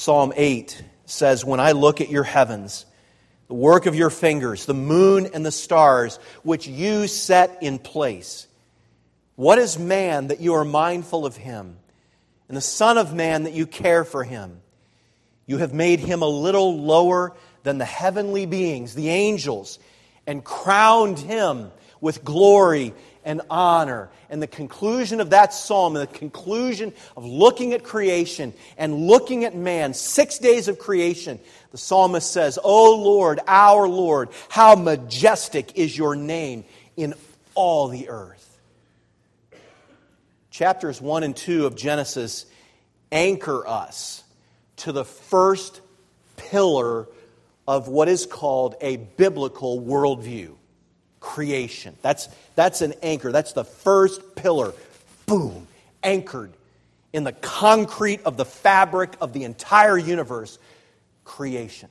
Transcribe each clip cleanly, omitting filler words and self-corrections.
Psalm 8 says, "When I look at your heavens, the work of your fingers, the moon and the stars, which you set in place. What is man that you are mindful of him, and the Son of Man that you care for him? You have made him a little lower than the heavenly beings, the angels, and crowned him with glory and honor." And the conclusion of that psalm, the conclusion of looking at creation and looking at man, 6 days of creation, the psalmist says, "O Lord, our Lord, how majestic is your name in all the earth." Chapters 1 and 2 of Genesis anchor us to the first pillar of what is called a biblical worldview. Creation. That's an anchor. That's the first pillar. Boom. Anchored in the concrete of the fabric of the entire universe. Creation.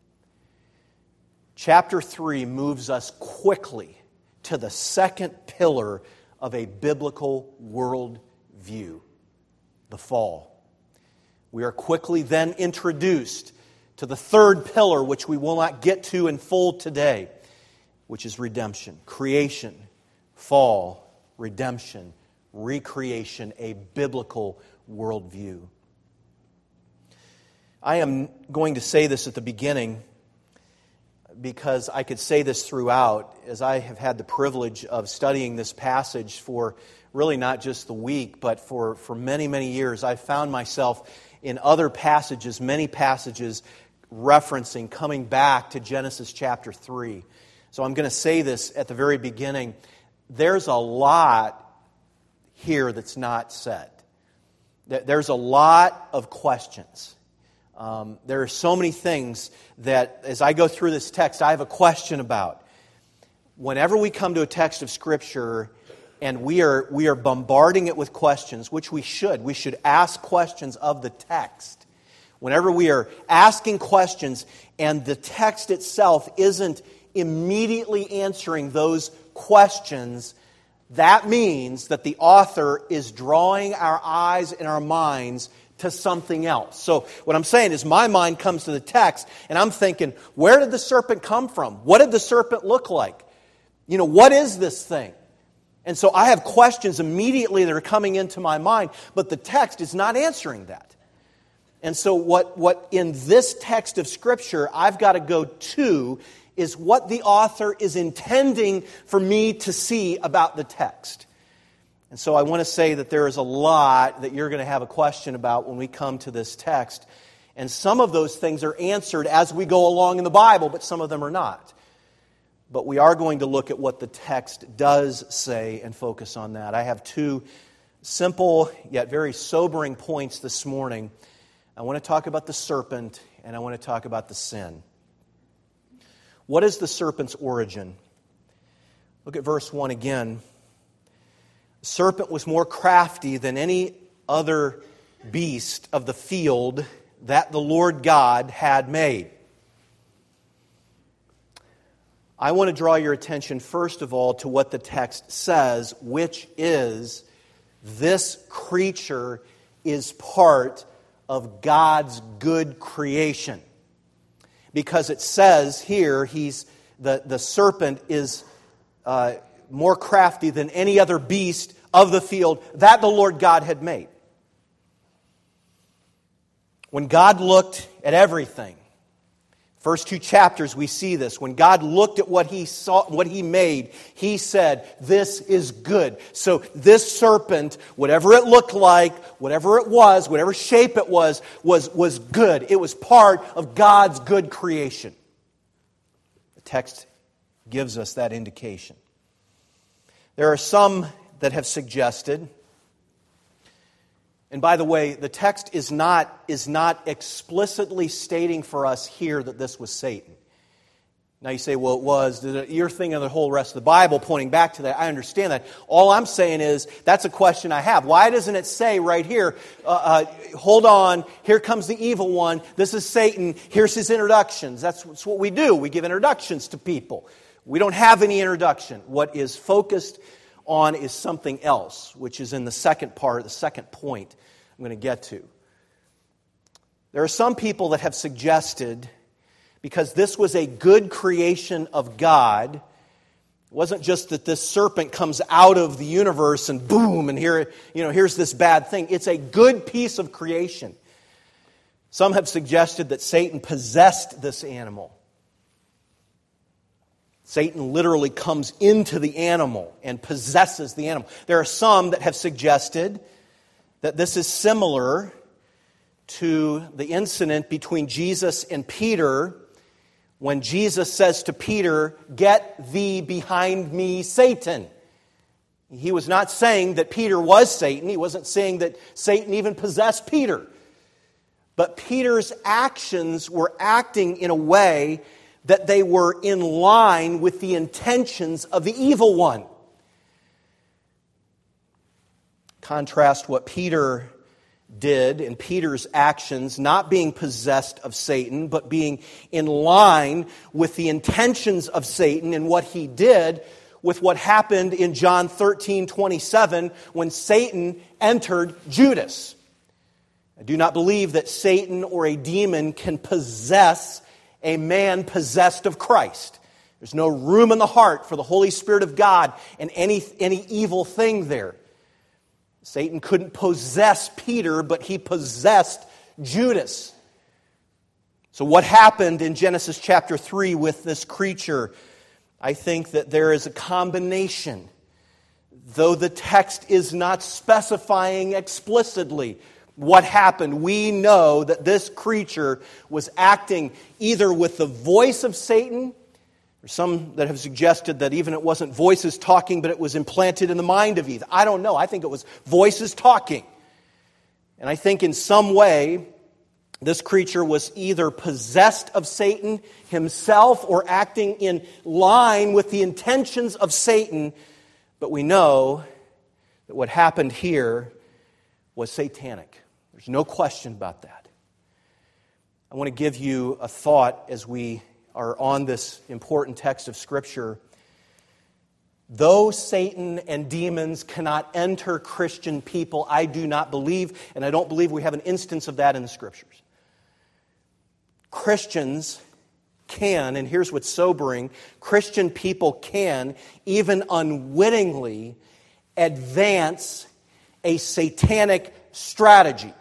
Chapter 3 moves us quickly to the second pillar of a biblical worldview. The fall. We are quickly then introduced to the third pillar, which we will not get to in full today, which is redemption. Creation, fall, redemption, recreation, a biblical worldview. I am going to say this at the beginning because I could say this throughout, as I have had the privilege of studying this passage for really not just the week, but for many, many years. I've found myself in other passages, many passages, referencing, coming back to Genesis chapter 3. So I'm going to say this at the very beginning. There's a lot here that's not said. There's a lot of questions. There are so many things that, as I go through this text, I have a question about. Whenever we come to a text of Scripture and we are bombarding it with questions, which we should ask questions of the text. Whenever we are asking questions and the text itself isn't immediately answering those questions, that means that the author is drawing our eyes and our minds to something else. So what I'm saying is my mind comes to the text and I'm thinking, where did the serpent come from? What did the serpent look like? What is this thing? And so I have questions immediately that are coming into my mind, but the text is not answering that. And so what in this text of Scripture I've got to go to is what the author is intending for me to see about the text. And so I want to say that there is a lot that you're going to have a question about when we come to this text. And some of those things are answered as we go along in the Bible, but some of them are not. But we are going to look at what the text does say and focus on that. I have two simple yet very sobering points this morning. I want to talk about the serpent and I want to talk about the sin. What is the serpent's origin? Look at verse 1 again. The serpent was more crafty than any other beast of the field that the Lord God had made. I want to draw your attention first of all to what the text says, which is this creature is part of God's good creation. Because it says here, the serpent is more crafty than any other beast of the field that the Lord God had made. When God looked at everything, first two chapters we see this. When God looked at what He saw, what He made, He said, "This is good." So this serpent, whatever it looked like, whatever it was, whatever shape it was good. It was part of God's good creation. The text gives us that indication. There are some that have suggested, and by the way, the text is not explicitly stating for us here that this was Satan. Now you say, well, it was. You're thinking of the whole rest of the Bible pointing back to that. I understand that. All I'm saying is, that's a question I have. Why doesn't it say right here, hold on, here comes the evil one, this is Satan, here's his introductions. That's what we do. We give introductions to people. We don't have any introduction. What is focused on is something else, which is in the second part, the second point I'm going to get to. There are some people that have suggested, because this was a good creation of God, it wasn't just that this serpent comes out of the universe and boom, and here's this bad thing. It's a good piece of creation. Some have suggested that Satan possessed this animal. Satan literally comes into the animal and possesses the animal. There are some that have suggested that this is similar to the incident between Jesus and Peter when Jesus says to Peter, "Get thee behind me, Satan." He was not saying that Peter was Satan. He wasn't saying that Satan even possessed Peter. But Peter's actions were acting in a way that they were in line with the intentions of the evil one. Contrast what Peter did in Peter's actions, not being possessed of Satan, but being in line with the intentions of Satan and what he did, with what happened in John 13:27 when Satan entered Judas. I do not believe that Satan or a demon can possess a man possessed of Christ. There's no room in the heart for the Holy Spirit of God and any evil thing there. Satan couldn't possess Peter, but he possessed Judas. So what happened in Genesis chapter 3 with this creature? I think that there is a combination, though the text is not specifying explicitly what happened. We know that this creature was acting either with the voice of Satan. There's some that have suggested that even it wasn't voices talking, but it was implanted in the mind of Eve. I don't know. I think it was voices talking. And I think in some way, this creature was either possessed of Satan himself or acting in line with the intentions of Satan. But we know that what happened here was satanic. There's no question about that. I want to give you a thought as we are on this important text of Scripture. Though Satan and demons cannot enter Christian people, I do not believe, and I don't believe we have an instance of that in the Scriptures. Christians can, and here's what's sobering, Christian people can, even unwittingly, advance a satanic strategy.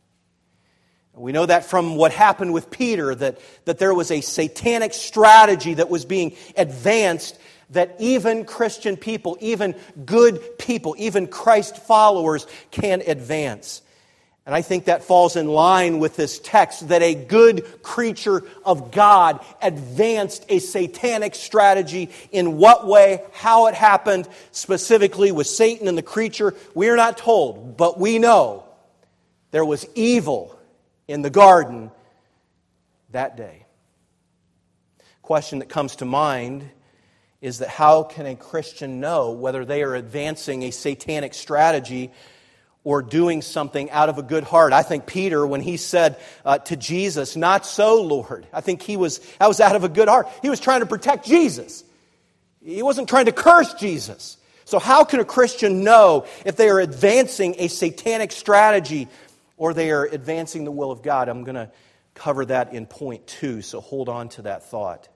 We know that from what happened with Peter, that there was a satanic strategy that was being advanced that even Christian people, even good people, even Christ followers can advance. And I think that falls in line with this text, that a good creature of God advanced a satanic strategy. In what way, how it happened, specifically with Satan and the creature, we are not told, but we know there was evil in the garden that day. Question that comes to mind is that how can a Christian know whether they are advancing a satanic strategy or doing something out of a good heart? I think Peter, when he said to Jesus, "Not so, Lord," I think that was out of a good heart. He was trying to protect Jesus. He wasn't trying to curse Jesus. So how can a Christian know if they are advancing a satanic strategy or they are advancing the will of God? I'm going to cover that in point 2, so hold on to that thought.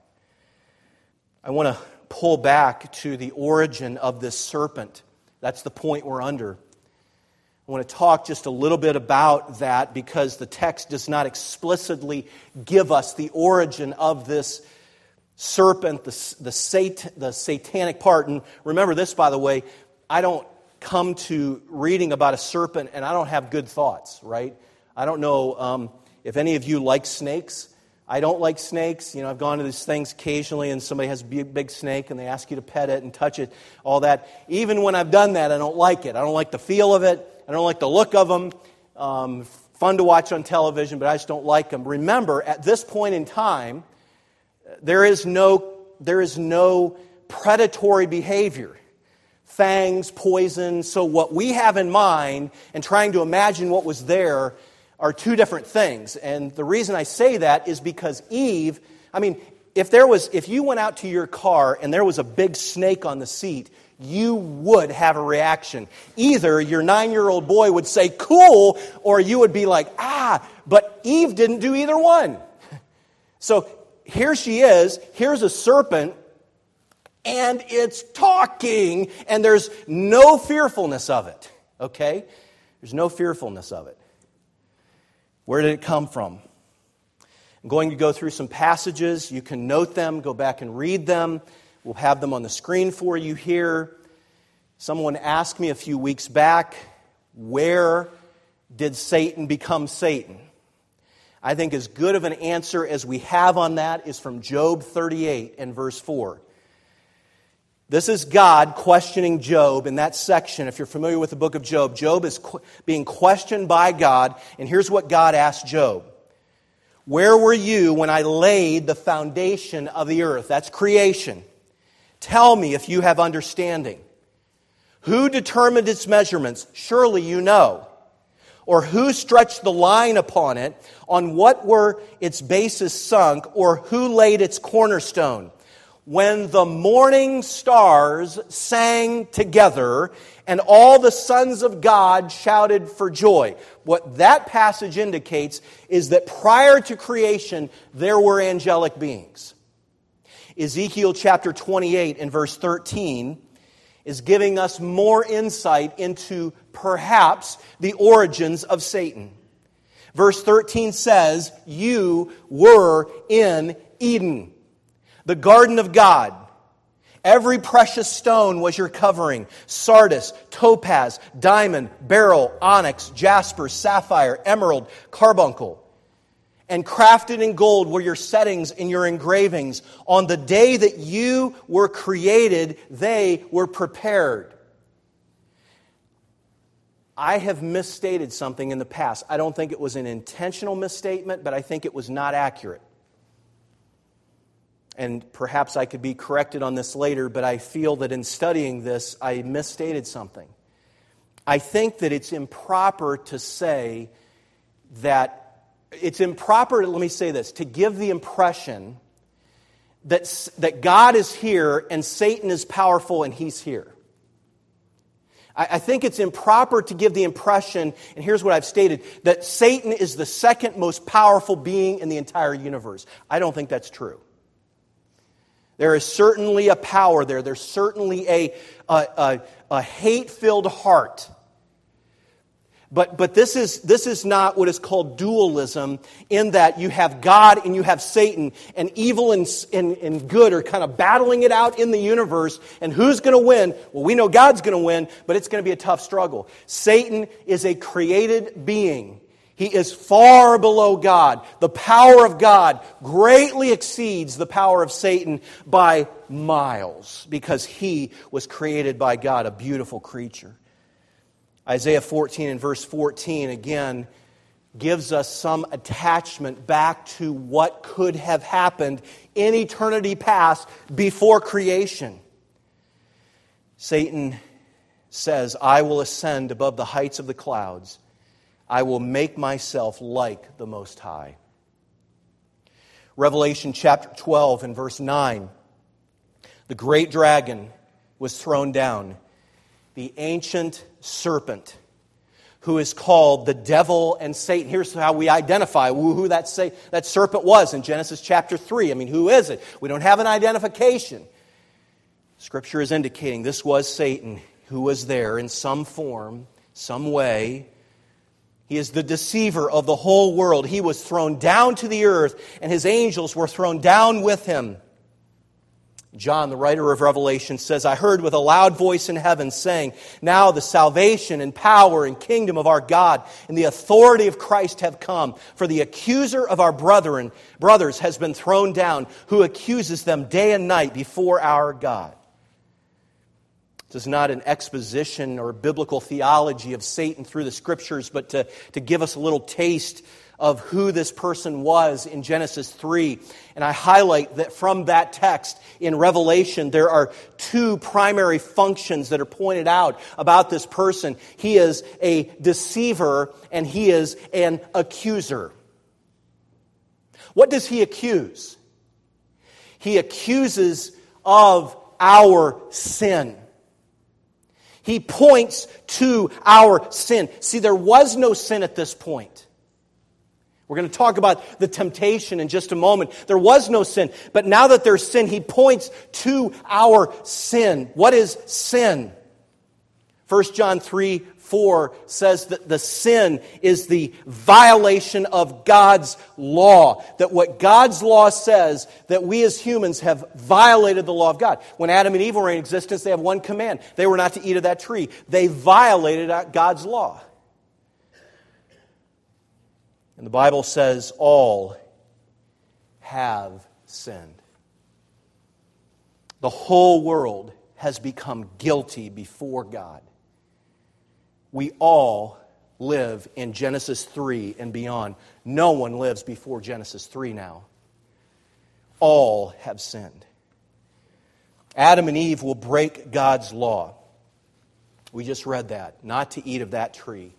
I want to pull back to the origin of this serpent. That's the point we're under. I want to talk just a little bit about that because the text does not explicitly give us the origin of this serpent, the satanic part. And remember this, by the way, I don't come to reading about a serpent and I don't have good thoughts, right? I don't know if any of you like snakes. I don't like snakes. You know, I've gone to these things occasionally and somebody has a big snake and they ask you to pet it and touch it, all that. Even when I've done that, I don't like it. I don't like the feel of it. I don't like the look of them. Fun to watch on television, but I just don't like them. Remember, at this point in time, there is no predatory behavior. Fangs, poison. So what we have in mind and trying to imagine what was there are two different things. And the reason I say that is because Eve, if you went out to your car and there was a big snake on the seat, you would have a reaction. Either your 9-year-old boy would say, cool, or you would be like, but Eve didn't do either one. So here she is, here's a serpent, and it's talking, and there's no fearfulness of it. Okay? There's no fearfulness of it. Where did it come from? I'm going to go through some passages. You can note them, go back and read them. We'll have them on the screen for you here. Someone asked me a few weeks back, where did Satan become Satan? I think as good of an answer as we have on that is from Job 38 and verse 4. This is God questioning Job in that section. If you're familiar with the book of Job, Job is being questioned by God, and here's what God asked Job. Where were you when I laid the foundation of the earth? That's creation. Tell me if you have understanding. Who determined its measurements? Surely you know. Or who stretched the line upon it? On what were its bases sunk? Or who laid its cornerstone? When the morning stars sang together and all the sons of God shouted for joy. What that passage indicates is that prior to creation, there were angelic beings. Ezekiel chapter 28 and verse 13 is giving us more insight into perhaps the origins of Satan. Verse 13 says, you were in Eden, the garden of God. Every precious stone was your covering: sardis, topaz, diamond, beryl, onyx, jasper, sapphire, emerald, carbuncle. And crafted in gold were your settings and your engravings. On the day that you were created, they were prepared. I have misstated something in the past. I don't think it was an intentional misstatement, but I think it was not accurate. And perhaps I could be corrected on this later, but I feel that in studying this, I misstated something. I think that it's improper to say that it's improper, let me say this, to give the impression that God is here and Satan is powerful and he's here. I think it's improper to give the impression, and here's what I've stated, that Satan is the second most powerful being in the entire universe. I don't think that's true. There is certainly a power there. There's certainly a hate-filled heart. But this is not what is called dualism, in that you have God and you have Satan, and evil and good are kind of battling it out in the universe. And who's going to win? Well, we know God's going to win, but it's going to be a tough struggle. Satan is a created being. He is far below God. The power of God greatly exceeds the power of Satan by miles, because he was created by God, a beautiful creature. Isaiah 14 and verse 14, again, gives us some attachment back to what could have happened in eternity past before creation. Satan says, I will ascend above the heights of the clouds. I will make myself like the Most High. Revelation chapter 12 and verse 9. The great dragon was thrown down, the ancient serpent, who is called the devil and Satan. Here's how we identify who that serpent was in Genesis chapter 3. I mean, who is it? We don't have an identification. Scripture is indicating this was Satan, who was there in some form, some way. He is the deceiver of the whole world. He was thrown down to the earth, and his angels were thrown down with him. John, the writer of Revelation, says, I heard with a loud voice in heaven saying, now the salvation and power and kingdom of our God and the authority of Christ have come. For the accuser of our brothers has been thrown down, who accuses them day and night before our God. This is not an exposition or biblical theology of Satan through the Scriptures, but to give us a little taste of who this person was in Genesis 3. And I highlight that from that text in Revelation, there are two primary functions that are pointed out about this person. He is a deceiver and he is an accuser. What does he accuse? He accuses of our sin. He points to our sin. See, there was no sin at this point. We're going to talk about the temptation in just a moment. There was no sin. But now that there's sin, he points to our sin. What is sin? 1 John 3:4 says that the sin is the violation of God's law. That what God's law says, that we as humans have violated the law of God. When Adam and Eve were in existence, they have one command. They were not to eat of that tree. They violated God's law. And the Bible says all have sinned. The whole world has become guilty before God. We all live in Genesis 3 and beyond. No one lives before Genesis 3 now. All have sinned. Adam and Eve will break God's law. We just read that. Not to eat of that tree.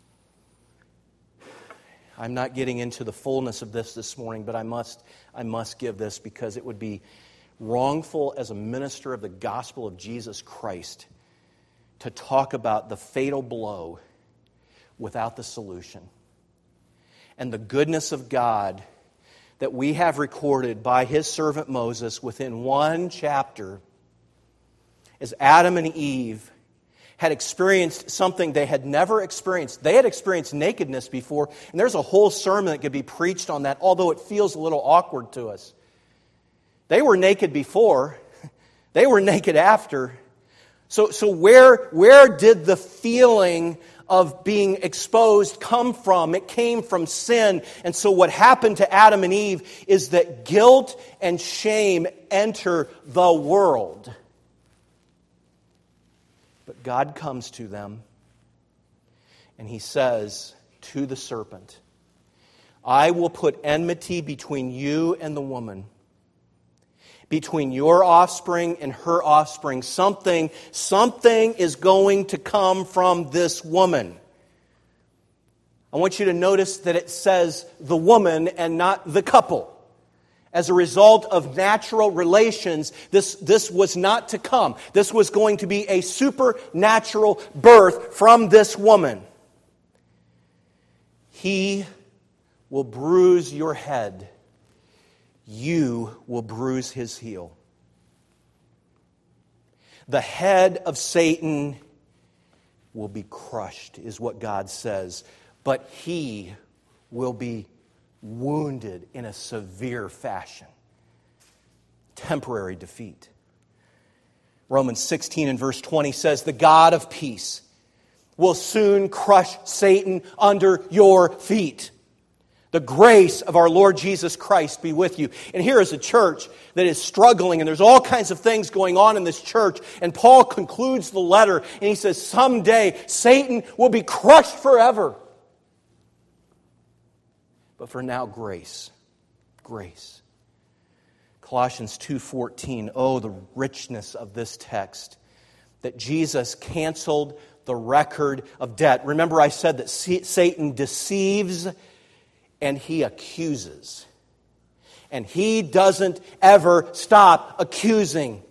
I'm not getting into the fullness of this morning, but I must give this because it would be wrongful as a minister of the gospel of Jesus Christ to talk about the fatal blow without the solution. And the goodness of God that we have recorded by His servant Moses within one chapter as Adam and Eve had experienced something they had never experienced. They had experienced nakedness before, and there's a whole sermon that could be preached on that, although it feels a little awkward to us. They were naked before. They were naked after. So where did the feeling of being exposed come from? It came from sin. And so what happened to Adam and Eve is that guilt and shame enter the world. But God comes to them and He says to the serpent, I will put enmity between you and the woman, between your offspring and her offspring. Something is going to come from this woman. I want you to notice that it says the woman and not the couple. As a result of natural relations, this was not to come. This was going to be a supernatural birth from this woman. He will bruise your head. You will bruise his heel. The head of Satan will be crushed, is what God says. But he will be wounded in a severe fashion. Temporary defeat. Romans 16 and verse 20 says, the God of peace will soon crush Satan under your feet. The grace of our Lord Jesus Christ be with you. And here is a church that is struggling, and there's all kinds of things going on in this church. And Paul concludes the letter, and he says, someday Satan will be crushed forever. But for now, grace. Grace. Colossians 2:14. Oh, the richness of this text. That Jesus canceled the record of debt. Remember I said that Satan deceives and he accuses. And he doesn't ever stop accusing.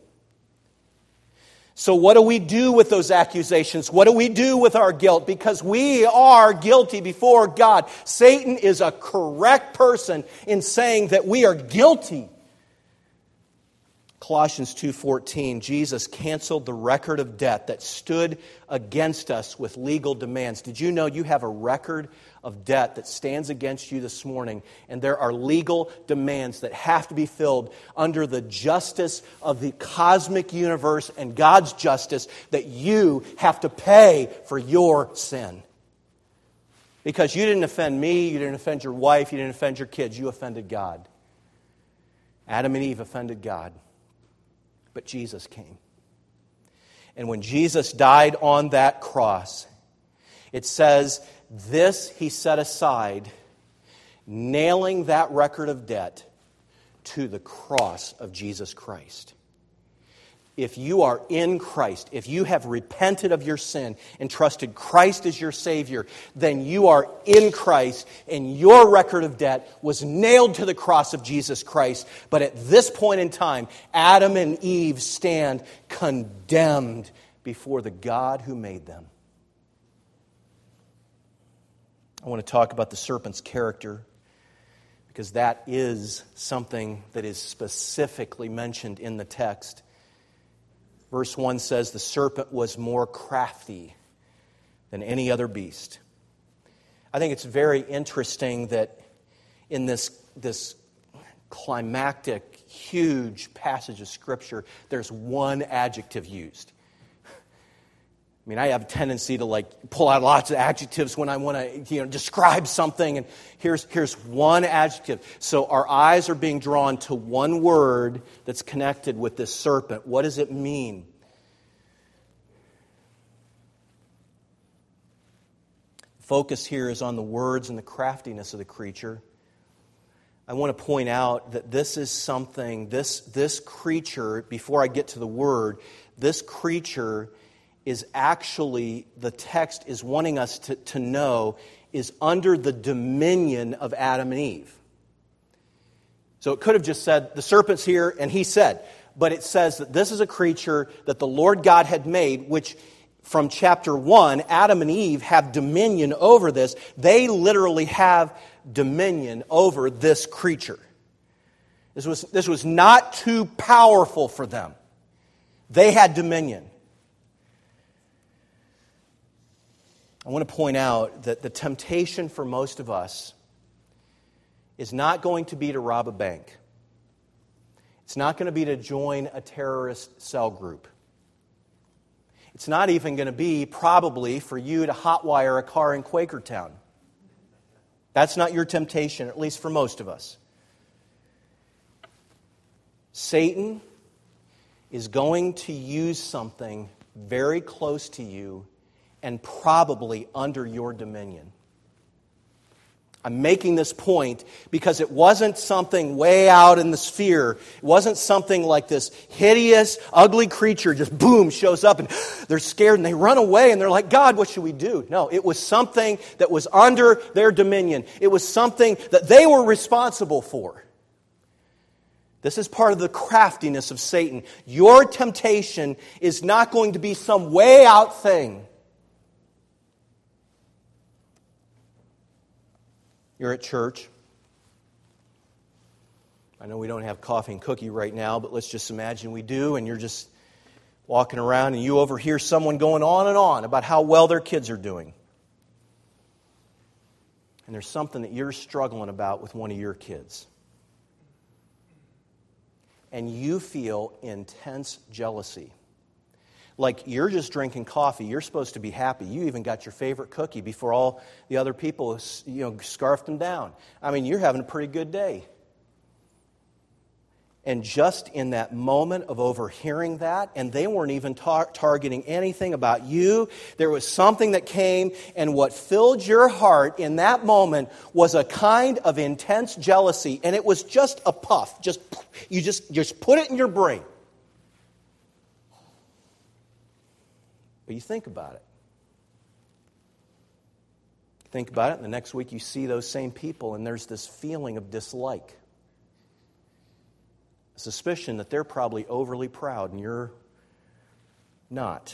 So what do we do with those accusations? What do we do with our guilt? Because we are guilty before God. Satan is a correct person in saying that we are guilty. Colossians 2:14, Jesus canceled the record of debt that stood against us with legal demands. Did you know you have a record of debt that stands against you this morning, and there are legal demands that have to be filled under the justice of the cosmic universe and God's justice that you have to pay for your sin? Because you didn't offend me, you didn't offend your wife, you didn't offend your kids, you offended God. Adam and Eve offended God. But Jesus came. And when Jesus died on that cross, it says, this he set aside, nailing that record of debt to the cross of Jesus Christ. If you are in Christ, if you have repented of your sin and trusted Christ as your Savior, then you are in Christ and your record of debt was nailed to the cross of Jesus Christ. But at this point in time, Adam and Eve stand condemned before the God who made them. I want to talk about the serpent's character, because that is something that is specifically mentioned in the text. Verse 1 says, the serpent was more crafty than any other beast. I think it's very interesting that in this climactic, huge passage of Scripture, there's one adjective used. I mean, I have a tendency to pull out lots of adjectives when I want to describe something, and here's one adjective. So our eyes are being drawn to one word that's connected with this serpent. What does it mean? Focus here is on the words and the craftiness of the creature. I want to point out that this is something, this creature, before I get to the word, this creature is actually, the text is wanting us to know, is under the dominion of Adam and Eve. So it could have just said, the serpent's here, and he said, but it says that this is a creature that the Lord God had made, which from chapter 1, Adam and Eve have dominion over this. They literally have dominion over this creature. This was not too powerful for them. They had dominion. I want to point out that the temptation for most of us is not going to be to rob a bank. It's not going to be to join a terrorist cell group. It's not even going to be, probably, for you to hotwire a car in Quakertown. That's not your temptation, at least for most of us. Satan is going to use something very close to you and probably under your dominion. I'm making this point because it wasn't something way out in the sphere. It wasn't something like this hideous, ugly creature just boom, shows up and they're scared and they run away and they're like, God, what should we do? No, it was something that was under their dominion. It was something that they were responsible for. This is part of the craftiness of Satan. Your temptation is not going to be some way out thing. You're at church. I know we don't have coffee and cookie right now, but let's just imagine we do, and you're just walking around and you overhear someone going on and on about how well their kids are doing. And there's something that you're struggling about with one of your kids. And you feel intense jealousy. Like you're just drinking coffee. You're supposed to be happy. You even got your favorite cookie before all the other people, scarfed them down. I mean, you're having a pretty good day. And just in that moment of overhearing that, and they weren't even targeting anything about you, there was something that came, and what filled your heart in that moment was a kind of intense jealousy, and it was just a puff. You just put it in your brain. But you think about it. Think about it, and the next week you see those same people, and there's this feeling of dislike. A suspicion that they're probably overly proud, and you're not.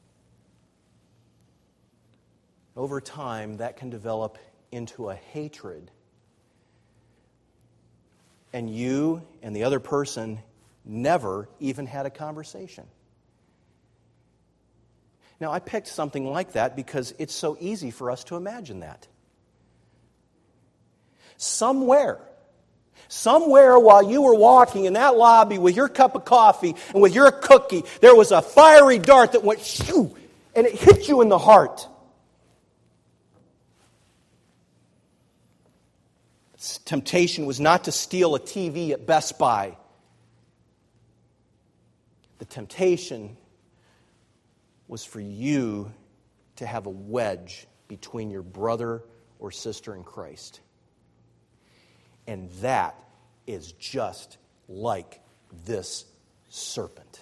Over time, that can develop into a hatred. And you and the other person never even had a conversation. Now, I picked something like that because it's so easy for us to imagine that. Somewhere while you were walking in that lobby with your cup of coffee and with your cookie, there was a fiery dart that went shoo, and it hit you in the heart. Temptation was not to steal a TV at Best Buy. The temptation was for you to have a wedge between your brother or sister in Christ. And that is just like this serpent.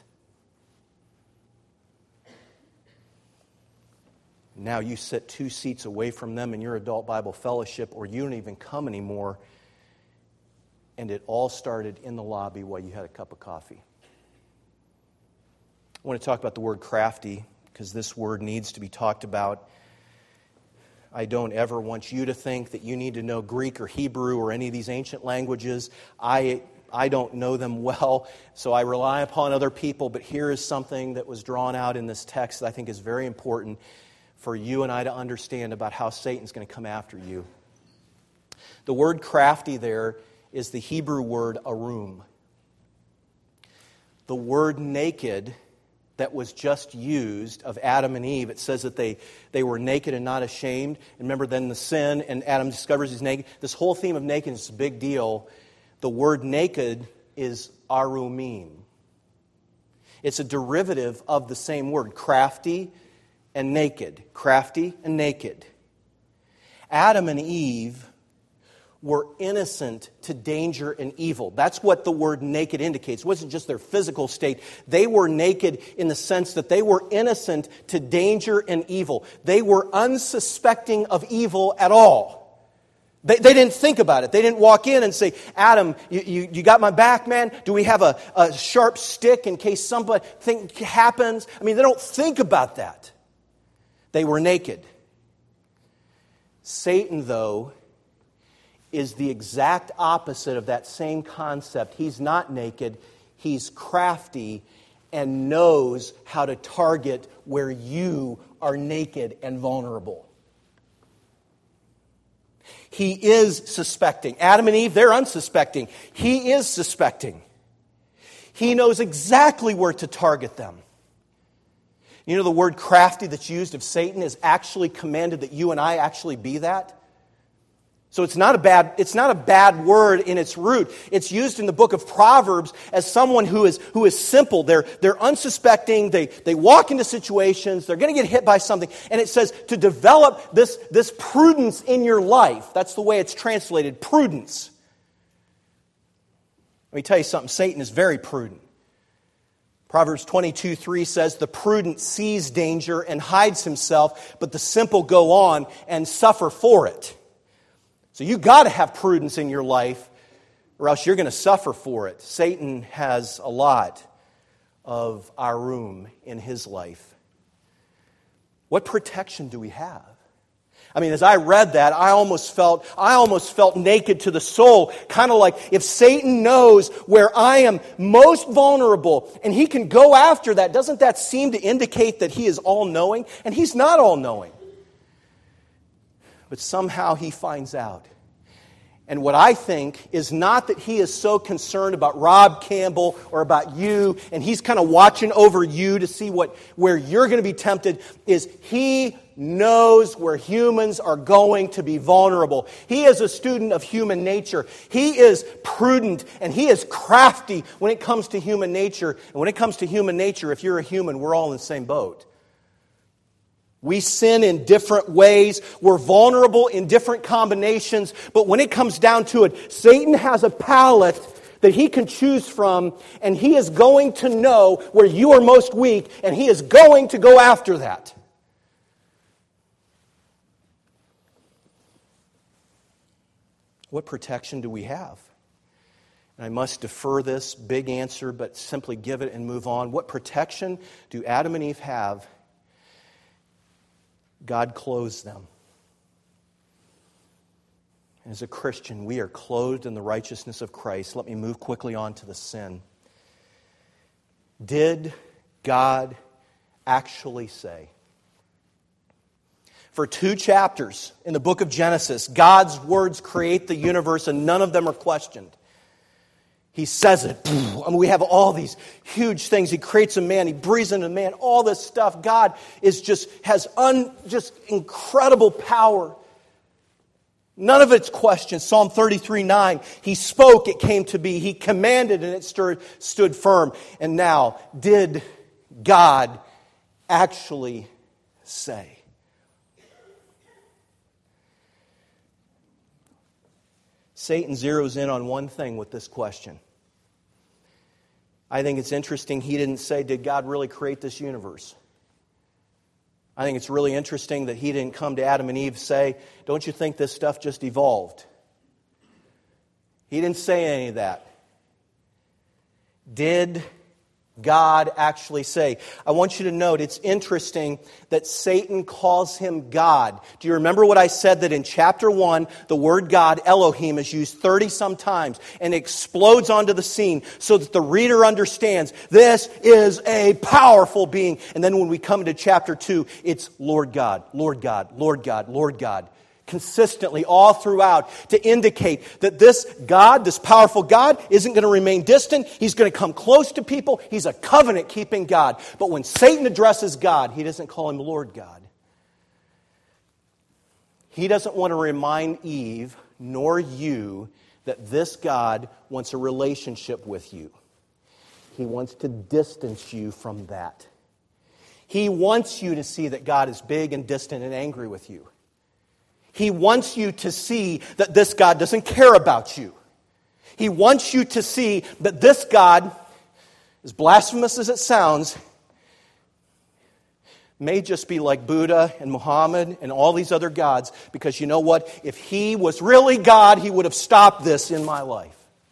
Now you sit 2 seats away from them in your adult Bible fellowship, or you don't even come anymore, and it all started in the lobby while you had a cup of coffee. I want to talk about the word crafty. because this word needs to be talked about. I don't ever want you to think that you need to know Greek or Hebrew or any of these ancient languages. I don't know them well, so I rely upon other people, but here is something that was drawn out in this text that I think is very important for you and I to understand about how Satan's going to come after you. The word crafty there is the Hebrew word arum. The word naked that was just used of Adam and Eve, it says that they were naked and not ashamed. Remember then the sin, and Adam discovers he's naked. This whole theme of nakedness is a big deal. The word naked is arumim. It's a derivative of the same word, crafty and naked. Crafty and naked. Adam and Eve were innocent to danger and evil. That's what the word naked indicates. It wasn't just their physical state. They were naked in the sense that they were innocent to danger and evil. They were unsuspecting of evil at all. They didn't think about it. They didn't walk in and say, Adam, you got my back, man? Do we have a sharp stick in case something happens? I mean, they don't think about that. They were naked. Satan, though, is the exact opposite of that same concept. He's not naked. He's crafty and knows how to target where you are naked and vulnerable. He is suspecting. Adam and Eve, they're unsuspecting. He is suspecting. He knows exactly where to target them. You know, the word crafty that's used of Satan is actually commanded that you and I actually be that. So it's not a bad word in its root. It's used in the book of Proverbs as someone who is simple. They're unsuspecting. They walk into situations. They're going to get hit by something. And it says to develop this prudence in your life. That's the way it's translated, prudence. Let me tell you something. Satan is very prudent. Proverbs 22:3 says, the prudent sees danger and hides himself, but the simple go on and suffer for it. So you've got to have prudence in your life, or else you're going to suffer for it. Satan has a lot of arum in his life. What protection do we have? I mean, as I read that, I almost felt naked to the soul. Kind of like if Satan knows where I am most vulnerable and he can go after that, doesn't that seem to indicate that he is all-knowing? And he's not all-knowing. But somehow he finds out. And what I think is not that he is so concerned about Rob Campbell or about you, and he's kind of watching over you to see where you're going to be tempted, is he knows where humans are going to be vulnerable. He is a student of human nature. He is prudent and he is crafty when it comes to human nature. And when it comes to human nature, if you're a human, we're all in the same boat. We sin in different ways. We're vulnerable in different combinations. But when it comes down to it, Satan has a palette that he can choose from, and he is going to know where you are most weak, and he is going to go after that. What protection do we have? And I must defer this big answer, but simply give it and move on. What protection do Adam and Eve have? God clothes them. As a Christian, we are clothed in the righteousness of Christ. Let me move quickly on to the sin. Did God actually say? For 2 chapters in the book of Genesis, God's words create the universe and none of them are questioned. He says it. I mean, we have all these huge things. He creates a man. He breathes into a man. All this stuff. God has incredible power. None of it's questioned. Psalm 33:9. He spoke, it came to be. He commanded, and it stood firm. And now, did God actually say? Satan zeroes in on one thing with this question. I think it's interesting he didn't say, did God really create this universe? I think it's really interesting that he didn't come to Adam and Eve and say, don't you think this stuff just evolved? He didn't say any of that. Did God actually say? I want you to note, it's interesting that Satan calls him God. Do you remember what I said, that in chapter 1, the word God, Elohim, is used 30-some times and explodes onto the scene so that the reader understands this is a powerful being. And then when we come to chapter 2, it's Lord God, Lord God, Lord God, Lord God. Consistently all throughout to indicate that this God, this powerful God, isn't going to remain distant. He's going to come close to people. He's a covenant-keeping God. But when Satan addresses God, he doesn't call him Lord God. He doesn't want to remind Eve, nor you, that this God wants a relationship with you. He wants to distance you from that. He wants you to see that God is big and distant and angry with you. He wants you to see that this God doesn't care about you. He wants you to see that this God, as blasphemous as it sounds, may just be like Buddha and Muhammad and all these other gods, because you know what? If he was really God, he would have stopped this in my life.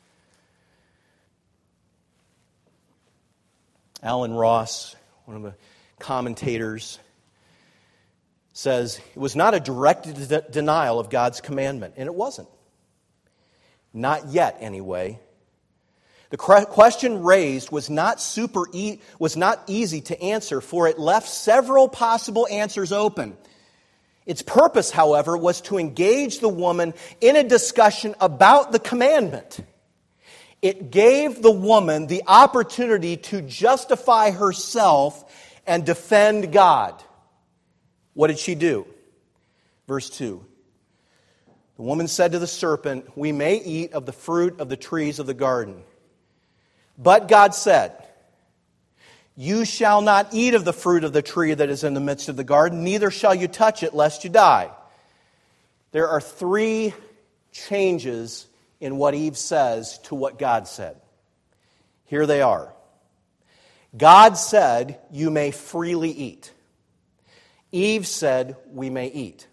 Alan Ross, one of the commentators, says it was not a direct denial of God's commandment, and it wasn't. Not yet, anyway. The question raised was not easy to answer, for it left several possible answers open. Its purpose, however, was to engage the woman in a discussion about the commandment. It gave the woman the opportunity to justify herself and defend God. What did she do? Verse 2. The woman said to the serpent, "We may eat of the fruit of the trees of the garden." But God said, "You shall not eat of the fruit of the tree that is in the midst of the garden, neither shall you touch it, lest you die." There are 3 changes in what Eve says to what God said. Here they are. God said, "You may freely eat." Eve said, "We may eat."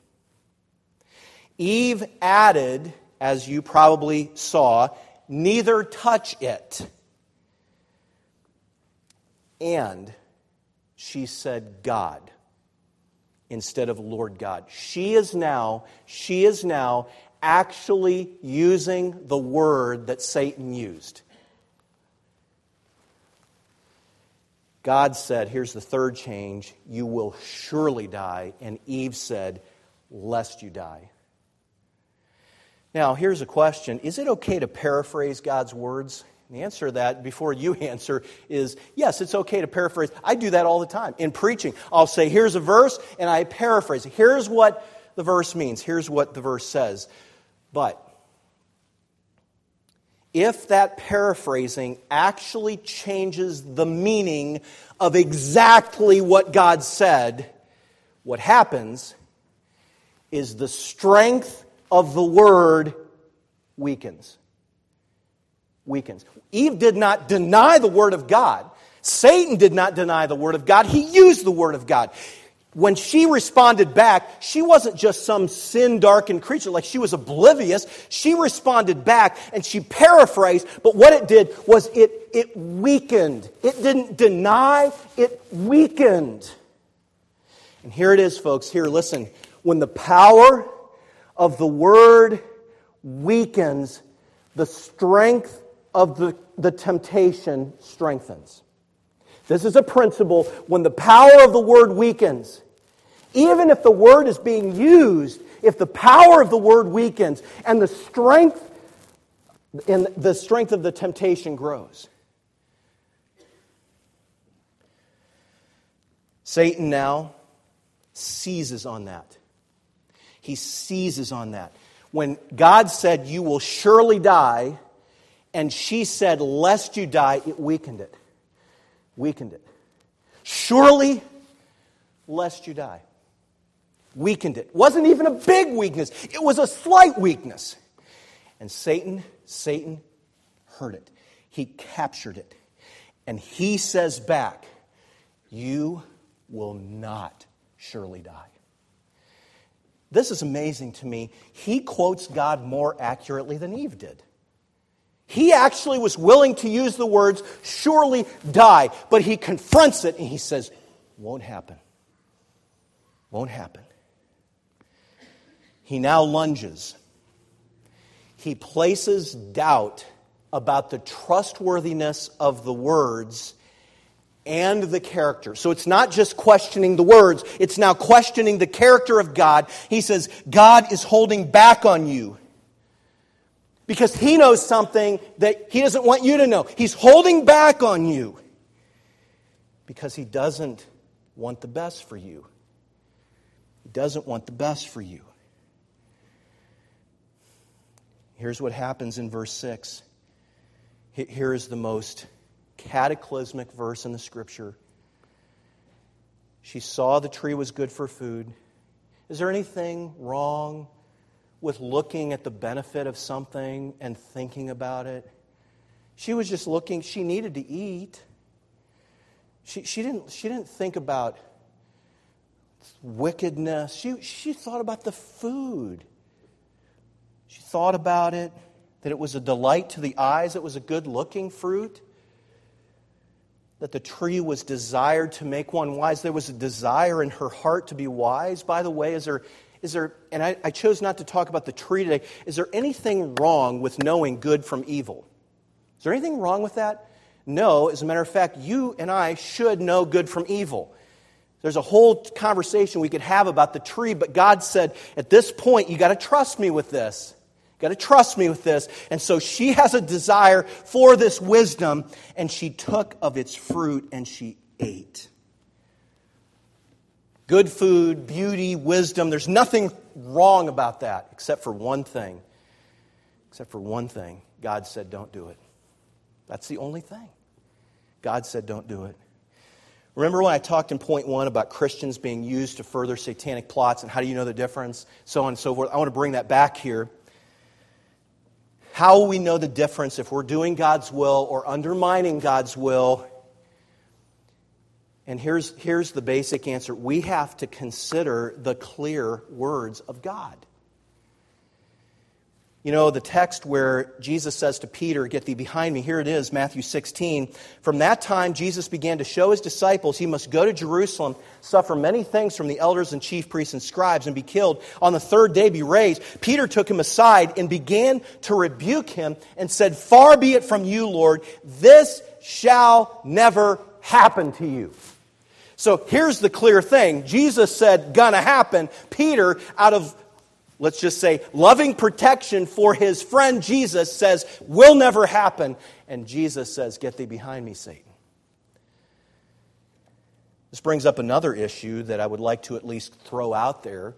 Eve added, as you probably saw, "neither touch it." And she said God instead of Lord God. She is now actually using the word that Satan used. God said, here's the 3rd change, "You will surely die." And Eve said, "Lest you die." Now, here's a question. Is it okay to paraphrase God's words? And the answer to that, before you answer, is yes, it's okay to paraphrase. I do that all the time. In preaching, I'll say, here's a verse, and I paraphrase it. Here's what the verse means. Here's what the verse says. But if that paraphrasing actually changes the meaning of exactly what God said, what happens is the strength of the word weakens. Eve did not deny the word of God. Satan did not deny the word of God. He used the word of God. When she responded back, she wasn't just some sin-darkened creature, like she was oblivious. She responded back and she paraphrased, but what it did was it weakened. It didn't deny, it weakened. And here it is, folks. Here, listen. When the power of the word weakens, the strength of the temptation strengthens. This is a principle. When the power of the word weakens, even if the word is being used, if the power of the word weakens and the strength of the temptation grows. Satan now seizes on that. He seizes on that. When God said, "You will surely die," and she said, "Lest you die," it weakened it. Weakened it. Surely, lest you die. Weakened it. Wasn't even a big weakness. It was a slight weakness. And Satan heard it. He captured it. And he says back, "You will not surely die." This is amazing to me. He quotes God more accurately than Eve did. He actually was willing to use the words, surely die. But he confronts it and he says, won't happen. Won't happen. He now lunges. He places doubt about the trustworthiness of the words and the character. So it's not just questioning the words, it's now questioning the character of God. He says, God is holding back on you. Because He knows something that He doesn't want you to know. He's holding back on you. Because He doesn't want the best for you. He doesn't want the best for you. Here's what happens in verse 6. Here is the most cataclysmic verse in the Scripture. She saw the tree was good for food. Is there anything wrong with looking at the benefit of something and thinking about it? She was just looking. She needed to eat. She didn't think about wickedness. She thought about the food. She thought about it, that it was a delight to the eyes, it was a good-looking fruit, that the tree was desired to make one wise. There was a desire in her heart to be wise. By the way, is there? And I chose not to talk about the tree today. Is there anything wrong with knowing good from evil? Is there anything wrong with that? No. As a matter of fact, you and I should know good from evil. There's a whole conversation we could have about the tree, but God said, at this point, you got to trust me with this. Got to trust me with this. And so she has a desire for this wisdom, and she took of its fruit and she ate. Good food, beauty, wisdom. There's nothing wrong about that except for one thing. Except for one thing. God said, don't do it. That's the only thing. God said, don't do it. Remember when I talked in point 1 about Christians being used to further satanic plots and how do you know the difference? So on and so forth. I want to bring that back here. How will we know the difference if we're doing God's will or undermining God's will? And here's the basic answer. We have to consider the clear words of God. You know, the text where Jesus says to Peter, get thee behind me, here it is, Matthew 16. From that time, Jesus began to show His disciples He must go to Jerusalem, suffer many things from the elders and chief priests and scribes, and be killed, on the third day be raised. Peter took Him aside and began to rebuke Him and said, far be it from you, Lord, this shall never happen to you. So here's the clear thing. Jesus said, gonna happen. Peter, out of, let's just say, loving protection for his friend Jesus, says, will never happen. And Jesus says, get thee behind me, Satan. This brings up another issue that I would like to at least throw out there.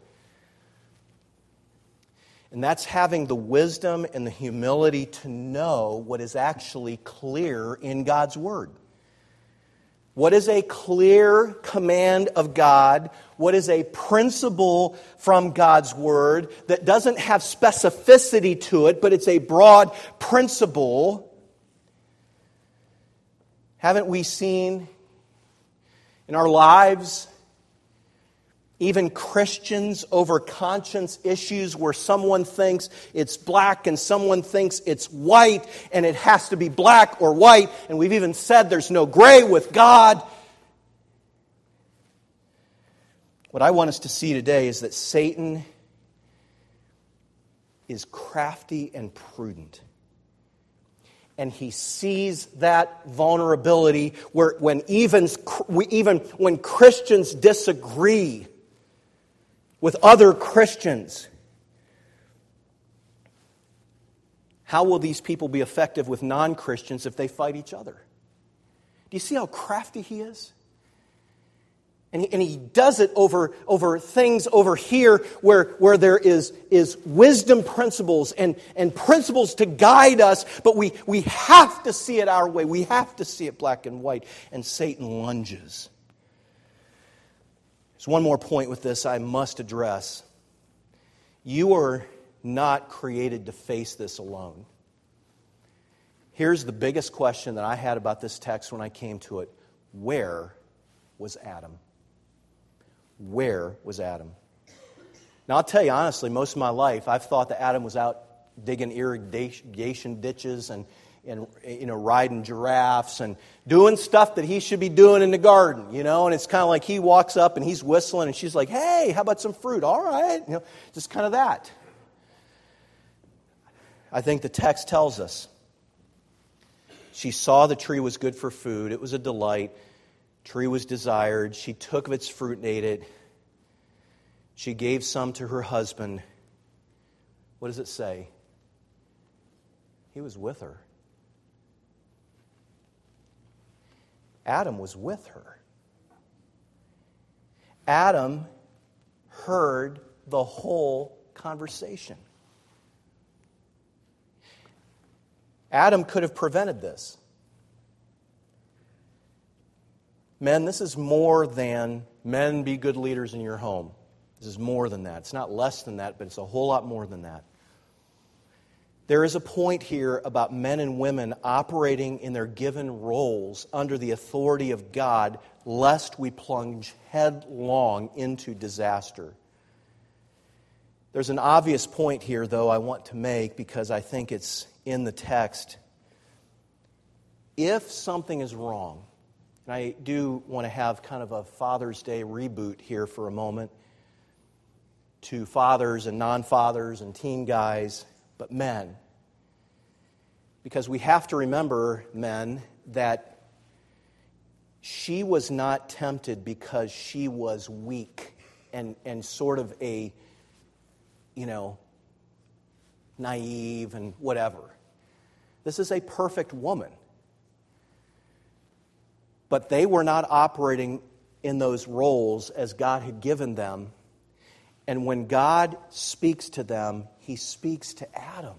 And that's having the wisdom and the humility to know what is actually clear in God's Word. What is a clear command of God? What is a principle from God's Word that doesn't have specificity to it, but it's a broad principle? Haven't we seen in our lives even Christians over conscience issues where someone thinks it's black and someone thinks it's white and it has to be black or white, and we've even said there's no gray with God. What I want us to see today is that Satan is crafty and prudent. And he sees that vulnerability where even when Christians disagree with other Christians, how will these people be effective with non-Christians if they fight each other? Do you see how crafty he is? And he does it over things over here where there is wisdom principles and principles to guide us, but we have to see it our way. We have to see it black and white. And Satan lunges. There's one more point with this I must address. You are not created to face this alone. Here's the biggest question that I had about this text when I came to it. Where was Adam? Where was Adam? Now, I'll tell you honestly, most of my life, I've thought that Adam was out digging irrigation ditches and riding giraffes and doing stuff that he should be doing in the garden, and it's kind of like he walks up and he's whistling and she's like, hey, how about some fruit? All right, just kind of that. I think the text tells us she saw the tree was good for food. It was a delight. Tree was desired. She took of its fruit and ate it. She gave some to her husband. What does it say? He was with her. Adam was with her. Adam heard the whole conversation. Adam could have prevented this. Men, this is more than men be good leaders in your home. This is more than that. It's not less than that, but it's a whole lot more than that. There is a point here about men and women operating in their given roles under the authority of God, lest we plunge headlong into disaster. There's an obvious point here, though, I want to make because I think it's in the text. If something is wrong, and I do want to have kind of a Father's Day reboot here for a moment to fathers and non-fathers and teen guys, but men. Because we have to remember, men, that she was not tempted because she was weak and sort of a, naive and whatever. This is a perfect woman. But they were not operating in those roles as God had given them. And when God speaks to them, He speaks to Adam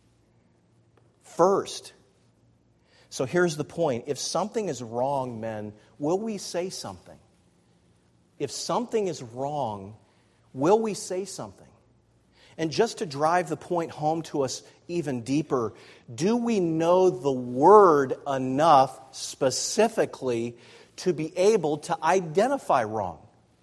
first. So here's the point. If something is wrong, men, will we say something? If something is wrong, will we say something? And just to drive the point home to us even deeper, do we know the Word enough specifically to be able to identify wrong?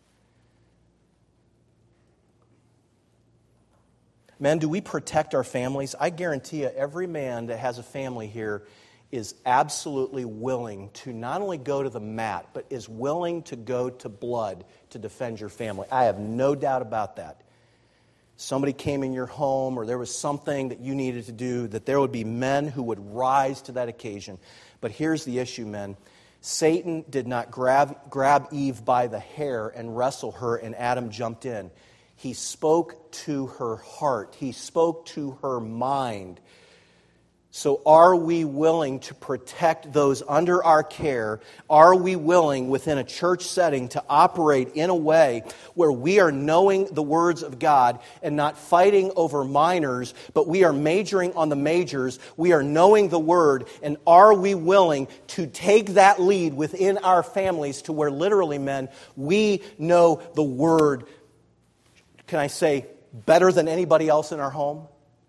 Men, do we protect our families? I guarantee you, every man that has a family here is absolutely willing to not only go to the mat, but is willing to go to blood to defend your family. I have no doubt about that. Somebody came in your home or there was something that you needed to do, that there would be men who would rise to that occasion. But here's the issue, men. Satan did not grab Eve by the hair and wrestle her, and Adam jumped in. He spoke to her heart. He spoke to her mind. So are we willing to protect those under our care? Are we willing within a church setting to operate in a way where we are knowing the words of God and not fighting over minors, but we are majoring on the majors? We are knowing the Word, and are we willing to take that lead within our families to where literally, men, we know the Word, can I say, better than anybody else in our home?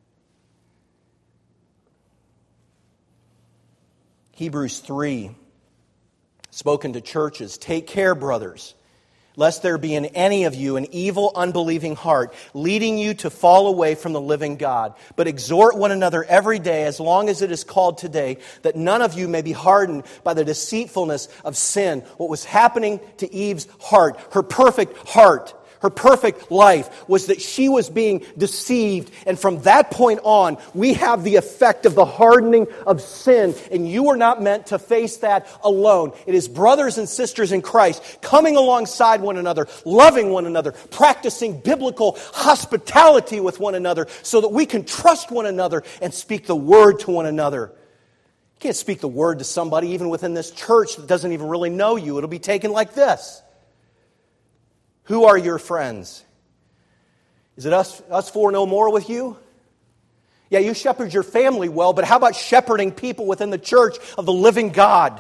Hebrews 3, spoken to churches. Take care, brothers, lest there be in any of you an evil, unbelieving heart, leading you to fall away from the living God. But exhort one another every day, as long as it is called today, that none of you may be hardened by the deceitfulness of sin. What was happening to Eve's heart, her perfect heart, her perfect life, was that she was being deceived. And from that point on, we have the effect of the hardening of sin. And you are not meant to face that alone. It is brothers and sisters in Christ coming alongside one another, loving one another, practicing biblical hospitality with one another so that we can trust one another and speak the word to one another. You can't speak the word to somebody even within this church that doesn't even really know you. It'll be taken like this. Who are your friends? Is it us four no more with you? Yeah, you shepherd your family well, but how about shepherding people within the church of the living God?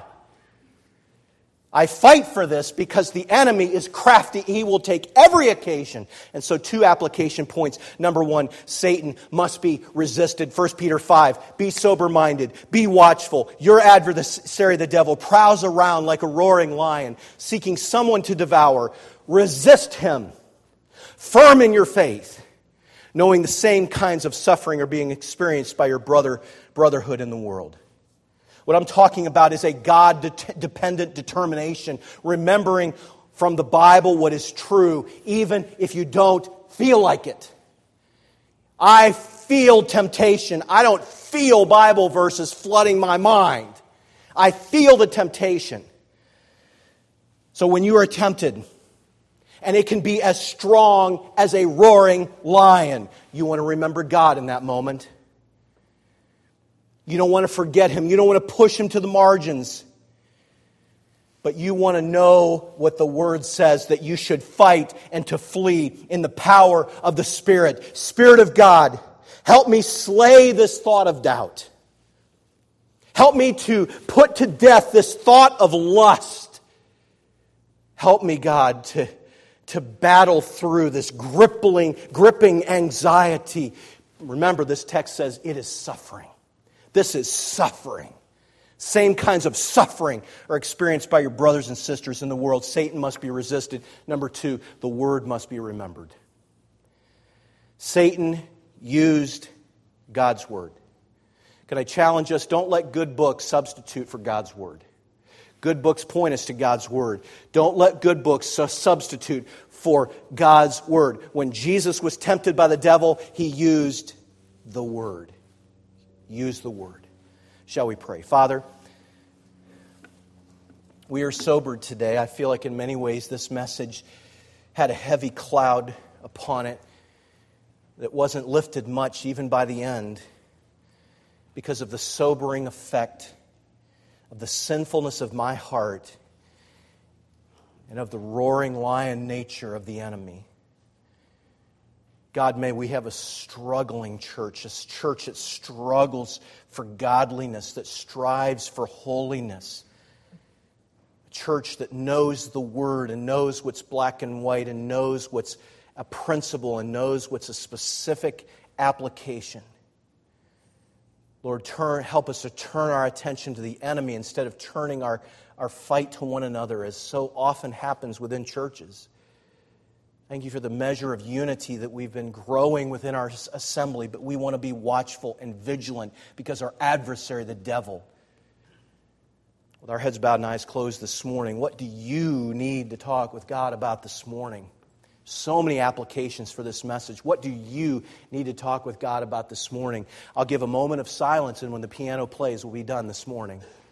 I fight for this because the enemy is crafty. He will take every occasion. And so 2 application points. Number 1, Satan must be resisted. 1 Peter 5, be sober-minded, be watchful. Your adversary, the devil, prowls around like a roaring lion, seeking someone to devour. Resist him. Firm in your faith. knowing the same kinds of suffering are being experienced by your brotherhood in the world. What I'm talking about is a God-dependent determination, remembering from the Bible what is true, even if you don't feel like it. I feel temptation. I don't feel Bible verses flooding my mind. I feel the temptation. So when you are tempted, and it can be as strong as a roaring lion, you want to remember God in that moment. You don't want to forget Him. You don't want to push Him to the margins. But you want to know what the Word says, that you should fight and to flee in the power of the Spirit. Spirit of God, help me slay this thought of doubt. Help me to put to death this thought of lust. Help me, God, to battle through this gripping anxiety. Remember, this text says it is suffering. This is suffering. Same kinds of suffering are experienced by your brothers and sisters in the world. Satan must be resisted. Number 2, the Word must be remembered. Satan used God's Word. Can I challenge us? Don't let good books substitute for God's Word. Good books point us to God's Word. Don't let good books substitute for God's Word. When Jesus was tempted by the devil, He used the Word. Use the Word. Shall we pray? Father, we are sobered today. I feel like in many ways this message had a heavy cloud upon it that wasn't lifted much even by the end because of the sobering effect of the sinfulness of my heart and of the roaring lion nature of the enemy. God, may we have a struggling church, a church that struggles for godliness, that strives for holiness. A church that knows the Word and knows what's black and white and knows what's a principle and knows what's a specific application. Lord, help us to turn our attention to the enemy instead of turning our fight to one another, as so often happens within churches. Thank you for the measure of unity that we've been growing within our assembly, but we want to be watchful and vigilant because our adversary, the devil. With our heads bowed and eyes closed this morning, what do you need to talk with God about this morning? So many applications for this message. What do you need to talk with God about this morning? I'll give a moment of silence, and when the piano plays, we'll be done this morning.